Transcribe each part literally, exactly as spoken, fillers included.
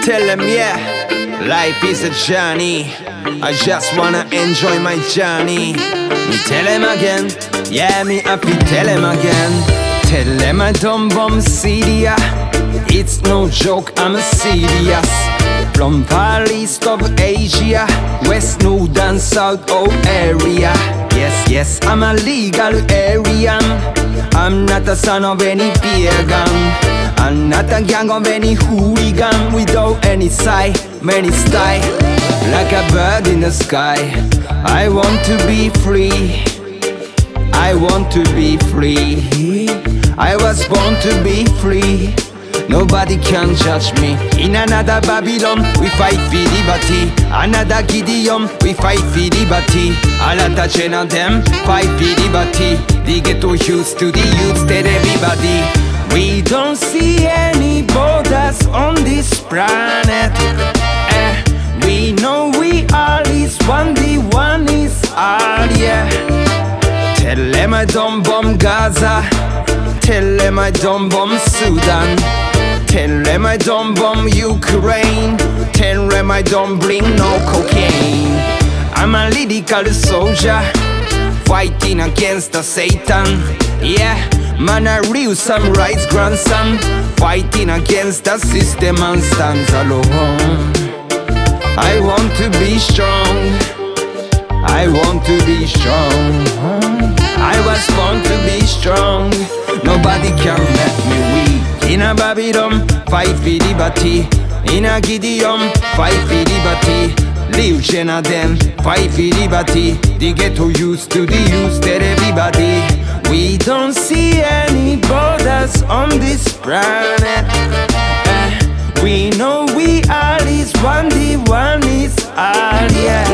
Tell them, yeah, life is a journey. I just wanna enjoy my journey. Me tell them again, yeah, me happy tell them again. Tell them I don't bomb Syria. It's no joke, I'm serious. From far east of Asia, west, north and south, all area. Yes, yes, I'm a legal Aryan. I'm not a son of any pagan. I'm not a gang of any hooligan. Without any sigh, many style. Like a bird in the sky, I want to be free. I want to be free. I was born to be free. Nobody can judge me. In another Babylon, we fight for liberty. Another Gideon, we fight for liberty. A lot of chain of them fight for liberty. They get too used to the youth, tell everybody. We don't see any borders on this planet. eh, We know we all is one, the one is all, yeah. Tell them I don't bomb Gaza. Tell them I don't bomb Sudan. Tell them I don't bomb Ukraine. Tell them I don't bring no cocaine. I'm a lyrical soldier, fighting against the Satan. Yeah, man, a real samurai's grandson, fighting against the system and stands alone. I want to be strong. I want to be strong. I was born to be strong. Nobody can make me weak. In a Babylon, fight for liberty. In a Gideon, fight for liberty. Live Jenna them, fight for liberty. They get too used to the use that everybody. We don't see any borders on this planet. eh, We know we all is one, the one is all, yeah.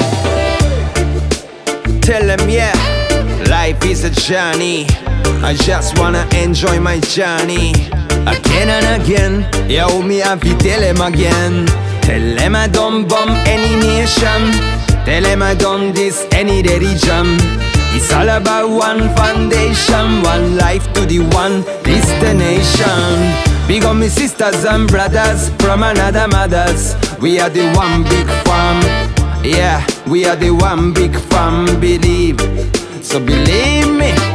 Tell them, yeah, life is a journey. I just wanna enjoy my journey. Again and again, yo, me happy tell them again. Tell them I don't bomb any nation. Tell them I don't diss any religion. It's all about one foundation, one life to the one destination. Big on me sisters and brothers from another mothers. We are the one big farm. Yeah, we are the one big fam, believe. So believe me,